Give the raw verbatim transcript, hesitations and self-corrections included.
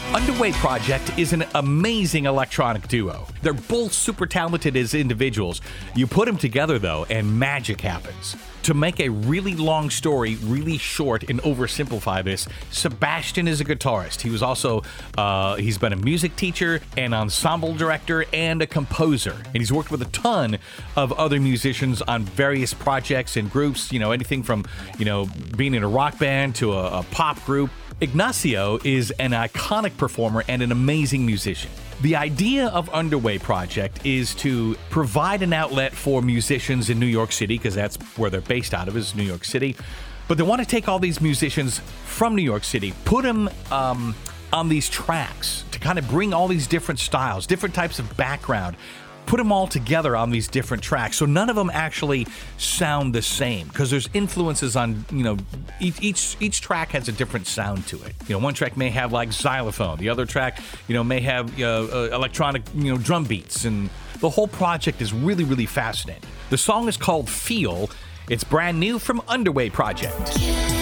Underway Project is an amazing electronic duo. They're both super talented as individuals. You put them together, though, and magic happens. To make a really long story really short and oversimplify this, Sebastian is a guitarist. He was also, uh, he's been a music teacher, an ensemble director, and a composer. And he's worked with a ton of other musicians on various projects and groups, you know, anything from, you know, being in a rock band to a, a pop group. Ignacio is an iconic performer and an amazing musician. The idea of Underway Project is to provide an outlet for musicians in New York City, because that's where they're based out of, is New York City. But they want to take all these musicians from New York City, put them um, on these tracks to kind of bring all these different styles, different types of background, put them all together on these different tracks. So none of them actually sound the same, because there's influences on, you know, each, each each track has a different sound to it. You know, one track may have like xylophone, the other track, you know, may have uh, uh, electronic, you know, drum beats, and the whole project is really, really fascinating. The song is called Feel. It's brand new from Underway Project.